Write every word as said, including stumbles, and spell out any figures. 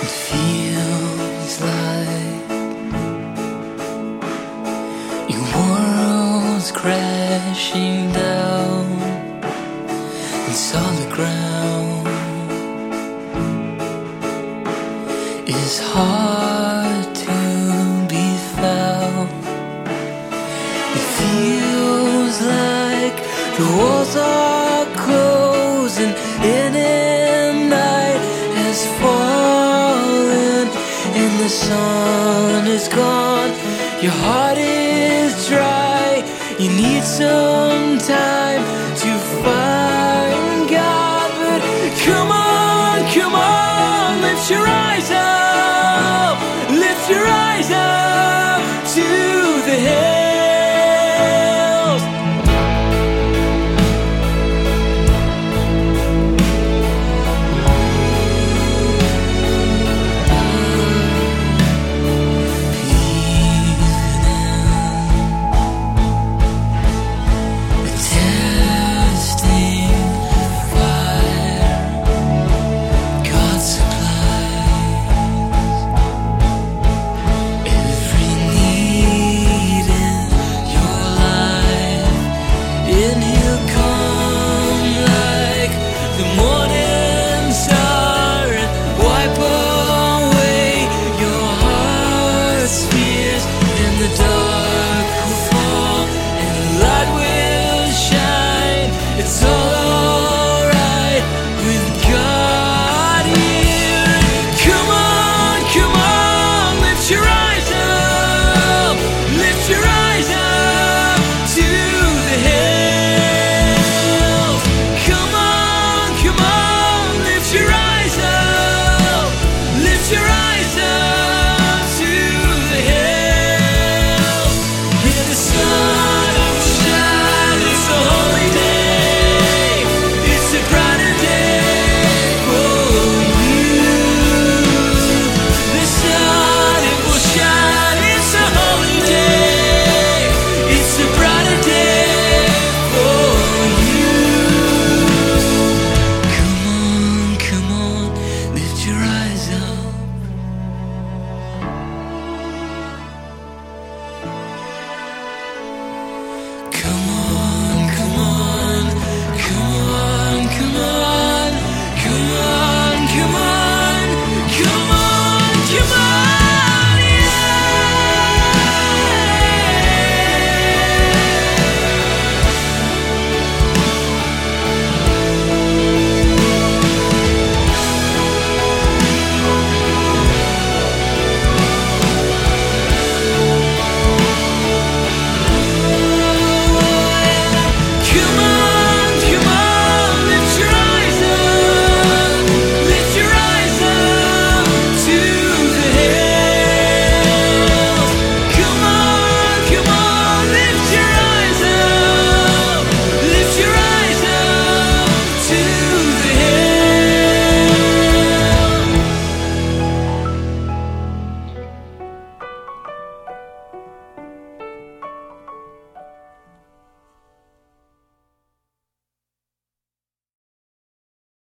feels like your world's crashing down in solid ground. It's hard to be found. It feels like the walls are closing in and night has fallen and the sun is gone. Your heart is dry. You need some time to find